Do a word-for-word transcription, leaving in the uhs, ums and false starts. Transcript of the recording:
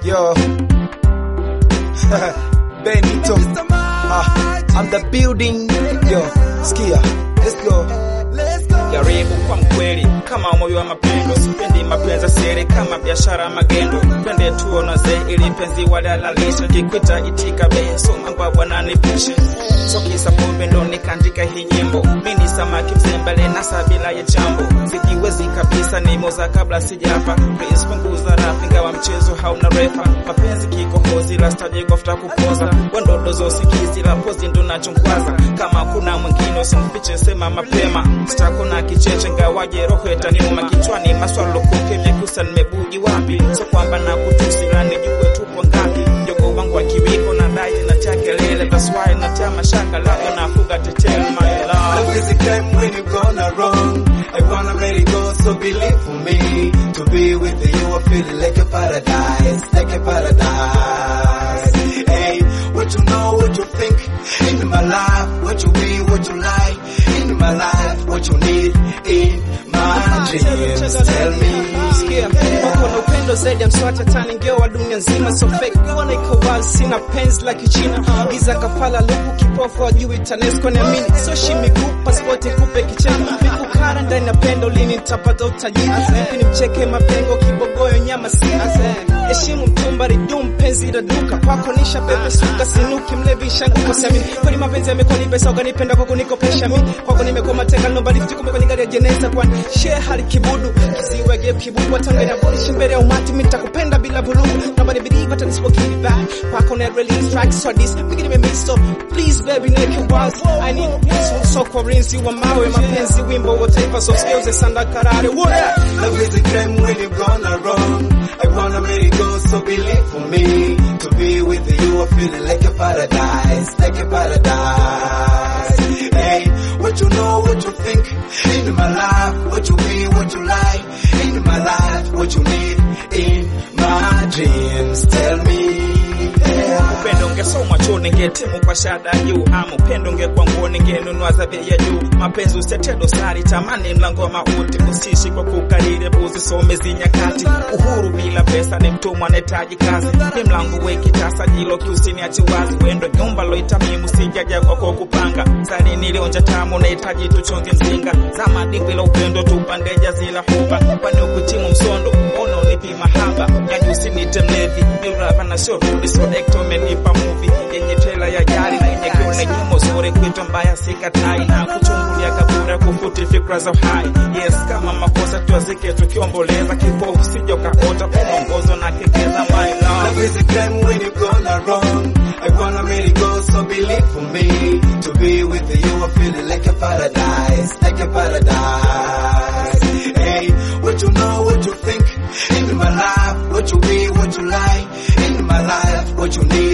Yo, Benito, uh, I'm the building. Yo, skia, let's go. Jaribu kwa mkweli kama moyo wa mapendo, sipendi mapenzi siri kama biashara magendo. Twende tuonoze ili penzi wadalalisha, jikwita itika beso mangwa bwana nipishe. So kisa pombe ndo nikandika hii nyimbo, mimi samaki mzembele na sabila ya jambo. Sikiwezi kabisa nimoza kabla sijafa, please punguza rap ingawa mchezo hauna refa. Mapenzi kikohozi la stage gofuta kupoza, wandodo zo sikizi la pozi ndo nachonkwaza. Kama kuna mwingine usimfiche sema mapema, sitakona kicheche ngawaje roho itaniuma kichwani. Maswala lokoke mekusa nimebugi wapi, so kwamba na kutusi la nijue tupo ngapi. Jogo wangu wa kiwiko na dai na chakelele, that's why na chama shaka labda nafuga tetele. My love, love is a crime when you gonna wrong. I wanna let it go, so believe for me. To be with you, I feel like a paradise, like a paradise. Hey, what you know, what you think in my life, what you be, what you like in my life, what you need in my dreams. Tell me. Wako na upendo zaidi ya mswata tani ngeo wa dunia nzima. So fake wana iko wazi, sina penzi la kichina. Giza kafala lupu kipofu wa juu itanesco na mini. So shimi group passport kupe kichema. Mikukara ndani na pendo lini nitapata utajiri. Mimi mcheke mapengo kibogoyo nyama sina. Heshimu mtumba ridum penzi la duka. Kwako nisha pepe suka sinuki mlevisha ukosemi. Kwani mapenzi yamekuwa ni pesa ukanipenda kwako nikopesha mimi. Kwako nimekuwa mateka nobody fitukume kwenye gari ya jeneza kwani share hali kibudu. Kiziwe gap kibudu watangena bolish mbele ya umati mimi nitakupenda bila vurugu. Nobody believe but I'm give back. Kwako na release tracks so this mimi nimemiss so please baby make you once. I need peaceful so corinzi wa mawe mapenzi wimbo wa taifa so skills and sanda karare. Love is a crime when you gonna wrong. I wanna let it go, so believe for me. To be with you, I feel like a paradise, like a paradise. Hey, what you know, what you think in my life, what you be, what you like in my life, what you need in my dreams. Tell me. Upendo ungesoma chuo ningetemu kwa shada juu. Ama upendo ungekuwa nguo ningenunua za bei ya juu. Mapenzi usete dosari tamani mlango wa mauti. Usishi kwa kukariri buzi somezi nyakati. Uhuru bila pesa ni mtumwa anahitaji kazi. Ni mlango weki tasa jilo kiusini achi wazi. Wendo nyumba lo itamimu sijaja kwa kwa kupanga. Zari nilionja tamu nahitaji tuchonge mzinga. Zama dimbwi la upendo tupandeja zila huba. Kwani ukutimu msondo ono nipi mahaba. Nyaji usinite mlevi nilurava na sio rudi so dekto menipa movie yenye trailer ya jari na yenye kione nyumo zuri kuitwa mbaya sikatai na kuchungulia kabura kufuti fikra za uhai. Yes kama makosa tuazike tukiomboleza kipofu sijo kaota kuongozo na kekeza. My love, love is a crime when you gonna wrong. I wanna let it go, so believe for me. To be with you, I feel like a paradise, like a paradise. Hey, what you know, what you think in my life, what you be, what you like in my life, what you need